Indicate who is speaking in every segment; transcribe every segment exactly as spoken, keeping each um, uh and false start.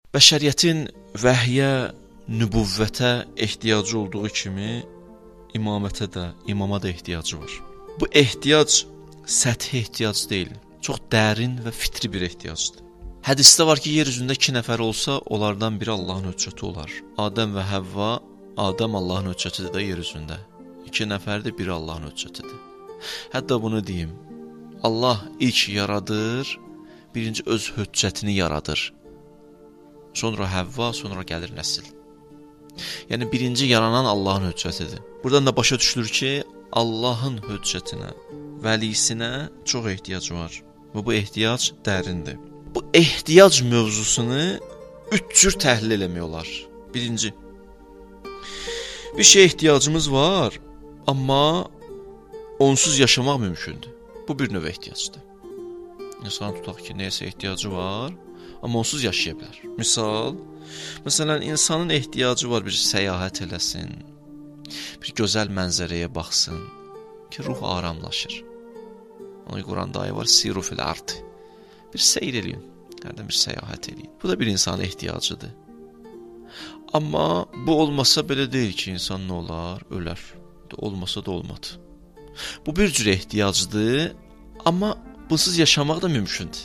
Speaker 1: Bəşəriyyətin vəhyə, nübüvvətə ehtiyacı olduğu kimi imamətə də, imama da ehtiyacı var. Bu ehtiyac səthi ehtiyac deyil, çox dərin və fitri bir ehtiyacdır. Hədisdə var ki, yer üzündə iki nəfər olsa, onlardan biri Allahın höccəti olar. Adəm və Həvva, Adəm Allahın höccətidir də yer üzündə. İki nəfərdir, biri Allahın höccətidir. Hətta bunu deyim, Allah ilk yaradır, birinci öz höccətini yaradır. Sonra Həvva, sonra gəlir nəsil. Yəni, birinci yaranan Allahın höccətidir. Buradan da başa düşülür ki, Allahın höccətinə, vəlisinə çox ehtiyac var. Və bu ehtiyac dərindir. Bu ehtiyac mövzusunu üç cür təhlil eləmək olar. Birinci, bir şey ehtiyacımız var, amma onsuz yaşamaq mümkündür. Bu bir növ ehtiyacdır. İnsan tutaq ki, neyəsə ehtiyacı var, amma onsuz yaşaya bilər. Misal, məsələn, insanın ehtiyacı var bir səyahət eləsin, bir gözəl mənzərəyə baxsın ki, ruh aramlaşır. Ona Quranda ayı var, siru fil ardı. Bir seyr eləyin, hərdən bir səyahət eləyin. Bu da bir insanın ehtiyacıdır. Amma bu olmasa belə deyil ki, insan nə olar? Ölər. Olmasa da olmadı. Bu bir cür ehtiyacdır, amma bunsuz yaşamaq da mümkündür.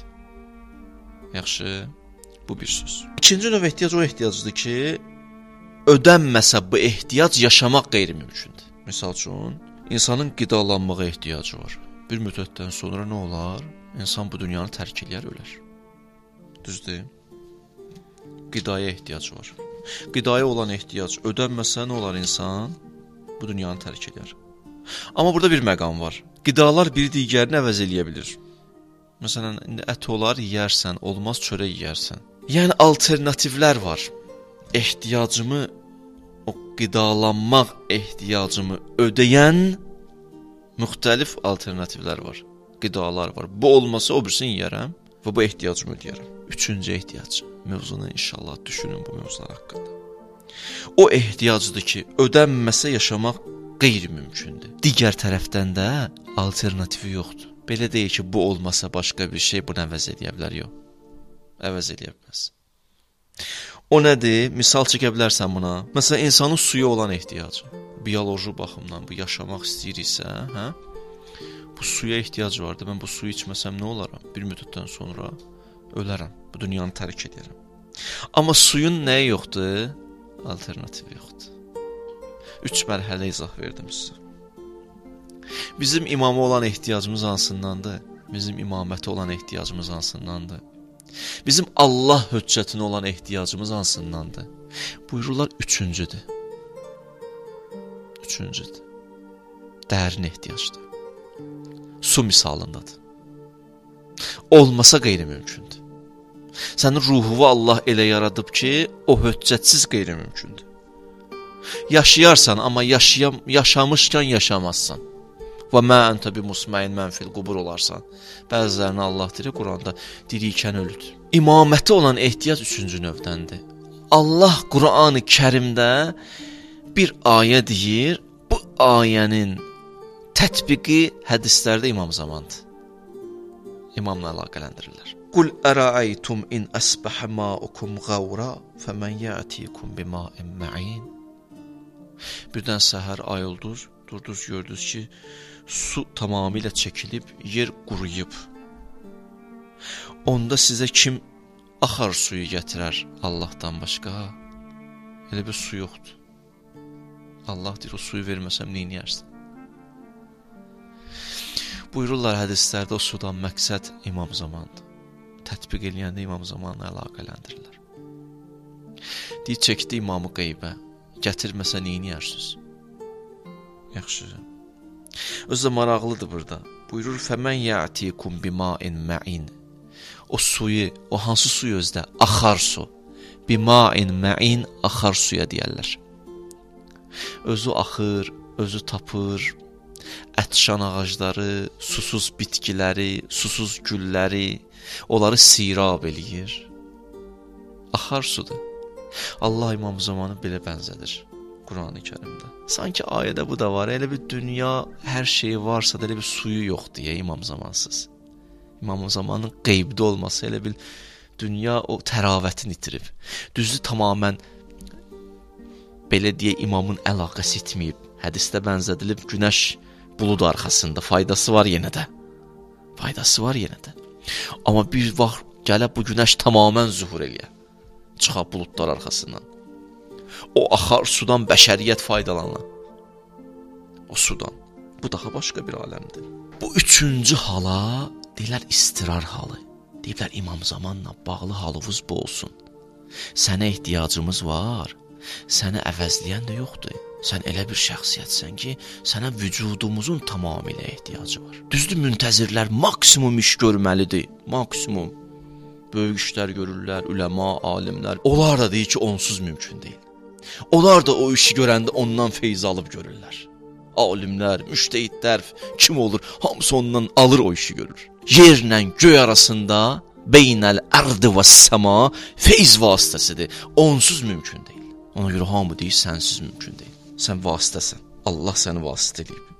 Speaker 1: Yaxşı, bu bir söz. İkinci növ ehtiyac o ehtiyacdır ki, ödənməsə bu ehtiyac yaşamaq qeyri-mümkündür. Misal üçün, insanın qidalanmağa ehtiyacı var. Bir müddətdən sonra nə olar? İnsan bu dünyanı tərk eləyər, ölər. Düzdür? Qidaya ehtiyacı var. Qidaya olan ehtiyac ödənməsə nə olar insan? Bu dünyanı tərk eləyər. Amma burada bir məqam var. Qidalar bir digərini əvəz eləyə bilir. Məsələn, indi ət olar, yeyərsən, olmaz çörək yeyərsən. Yəni, alternativlər var. Ehtiyacımı, o qidalanmaq ehtiyacımı ödəyən müxtəlif alternativlər var. Qidalar var. Bu olmasa o birisini yeyərəm və bu ehtiyacımı ödəyərəm. Üçüncü ehtiyac. Mövzunu inşallah düşünün bu mövzular haqqında. O ehtiyacdır ki, ödənməsə yaşamaq qeyri-mümkündür. Digər tərəfdən də alternativi yoxdur. Belə deyil ki, bu olmasa başqa bir şey bunu əvəz edə bilər, yox. Əvəz edə bilməz. O nədir? Misal çəkə bilərsən buna. Məsələn, insanın suya olan ehtiyacı. Bioloji baxımdan bu yaşamaq istəyiriksə, hə? Bu suya ehtiyac vardır. Mən bu suyu içməsəm nə olaram? Bir müddətdən sonra ölərəm. Bu dünyanı tərk edərəm. Amma suyun nəyi yoxdur? Alternativi yoxdur. Üç mərhələ izah verdim sizə. Bizim imama olan ehtiyacımız hansındandır? Bizim imamətə olan ehtiyacımız hansındandır? Bizim Allah höccətinə olan ehtiyacımız hansındandır? Buyururlar, üçüncüdür. Üçüncüdür. Dərin ehtiyacdır. Su misalındadır. Olmasa qeyri-mümkündür. Sənin ruhuvu Allah elə yaradıb ki, o höccətsiz qeyri-mümkündür. Yaşayarsan, amma yaşayam, yaşamışkən yaşamazsan. Və mə əntə bi musməyin mənfil qubur olarsan. Bəzilərini Allah deyir, Quranda dirikən ölüdür. İmaməti olan ehtiyac üçüncü növdəndir. Allah Quran-ı Kərimdə bir ayə deyir, bu ayənin tətbiqi hədislərdə imam zamandır. İmamla əlaqələndirirlər. Qul ərəəytum in əsbəhə maukum qavra fəmən yətikum bima'in ma'in. Birdən səhər ayıldınız, durdunuz, gördünüz ki, su tamamilə çəkilib, yer quruyub. Onda sizə kim axar suyu gətirər Allahdan başqa? Elə bir su yoxdur. Allah deyir, o suyu verməsəm neyniyərsən? Buyururlar hədislərdə o sudan məqsəd imam zamandır. Tətbiq eləyəndə imam zamanla əlaqələndirirlər. Deyir, çəkdi imamı qeybə, gətirməsə neyniyərsiniz? Yaxşı. Özü də maraqlıdır burada. Buyurur, fəmən yətikum bima'in ma'in. O suyu, o hansı suyu özdə? Axar su. Bima'in ma'in, axar suya deyərlər. Özü axır, özü tapır, ətşan ağacları, susuz bitkiləri, susuz gülləri, onları sirab eləyir. Axar sudur. Allah imam zamanı belə bənzədir Quran-ı Kərimdə. Sanki ayədə bu da var, elə bir dünya, hər şeyi varsa da elə bir suyu yox deyə imam zamansız. İmam zamanın qeybdə olması elə bir Dünya o təravətini itirib. Düzdür, tamamən belə deyə imamın əlaqəsi itməyib. Hədisdə bənzədilib günəş bulud arxasında. Faydası var yenə də. Faydası var yenə də. Amma bir vaxt gələ bu günəş tamamən zuhur eləyə. Çıxa buludlar arxasından. O axar sudan bəşəriyyət faydalanır. O sudan. Bu daha başqa bir aləmdir. Bu üçüncü hala deyirlər istirar halı. Deyirlər İmam Zamanla bağlı halımız bu olsun. Sənə ehtiyacımız var. Səni əvəzləyən də yoxdur. Sən elə bir şəxsiyyətsən ki, sənə vücudumuzun tamamilə ehtiyacı var. Düzdür, müntəzirlər maksimum iş görməlidir. Maksimum. Böyük işlər görürlər, üləma, alimlər. Onlar da deyir ki, onsuz mümkün deyil. Onlar da o işi görəndə ondan feyz alıb görürlər. Alimlər, müştehidlər, kim olur, hamısı ondan alır o işi görür. Yerlə göy arasında beynəl ərdi və səma feyz vasitəsidir. Onsuz mümkün deyil. Ona görə hamı deyir, sənsiz mümkün deyil. Sən vasitəsən. Allah səni vasitə edib.